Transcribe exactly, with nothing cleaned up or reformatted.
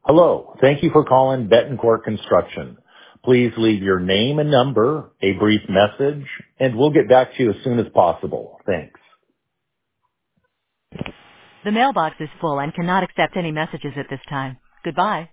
Hello. Thank you for calling Bettencourt Construction. Please leave your name and number, a brief message, and we'll get back to you as soon as possible. Thanks. The mailbox is full and cannot accept any messages at this time. Goodbye.